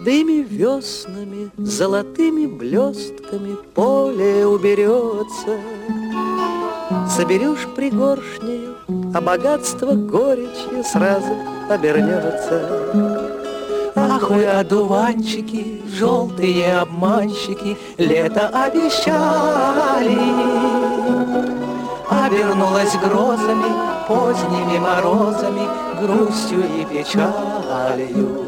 Молодыми веснами, золотыми блестками поле уберется. Соберешь пригоршнею, а богатство горечью сразу обернется. Ах вы, одуванчики, желтые обманщики, лето обещали. Обернулась грозами, поздними морозами, грустью и печалью.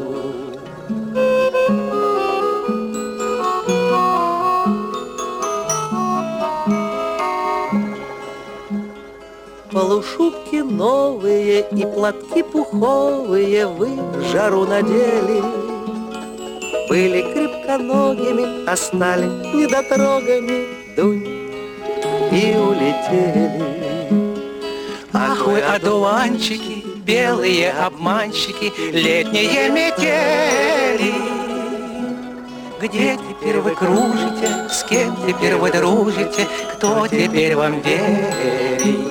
Полушубки новые и платки пуховые вы в жару надели. Были крепконогими, а стали недотрогами, дунь, и улетели. Ах вы, одуванчики, белые обманщики, летние метели. Где теперь вы кружите, с кем теперь вы дружите, кто теперь вам верит?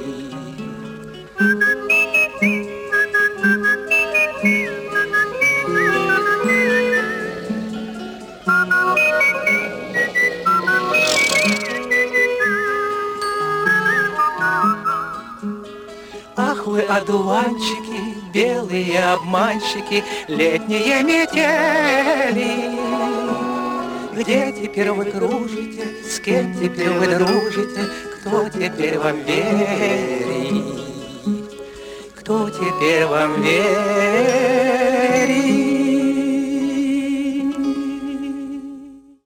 Ах вы, одуванчики, белые обманщики, летние метели. Где теперь вы кружите, с кем теперь вы дружите, кто теперь вам верит? Кто теперь вам верит?